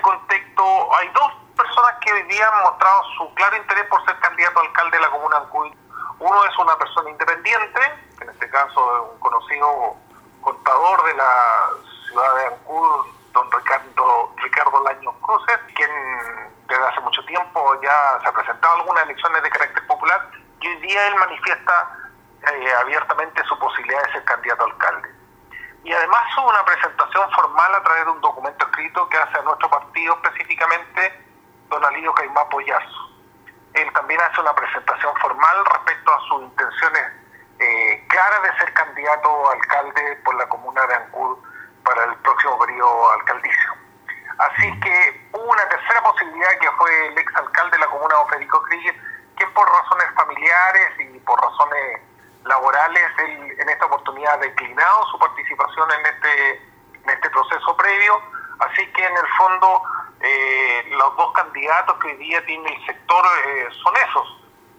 ese contexto hay dos personas que hoy día han mostrado su claro interés por ser candidato a alcalde de la comuna de Ancud. Uno es una persona independiente, que en este caso es un conocido contador de la ciudad de Ancud, don Ricardo Laños Cruces, quien desde hace mucho tiempo ya se ha presentado en algunas elecciones de carácter popular, y hoy día él manifiesta abiertamente su posibilidad de ser candidato a alcalde. Y además hubo una presentación formal a través de un documento escrito que hace a nuestro partido específicamente don Alío Caimán Pollazo. Él también hace una presentación formal respecto a sus intenciones claras de ser candidato a alcalde por la comuna de Ancud para el próximo periodo alcaldicio. Así que hubo una tercera posibilidad que fue el exalcalde de la comuna, don Federico Krieger, quien por razones familiares y por razones laborales, él en esta oportunidad ha declinado su participación en este proceso previo. Así que en el fondo los dos candidatos que hoy día tiene el sector son esos.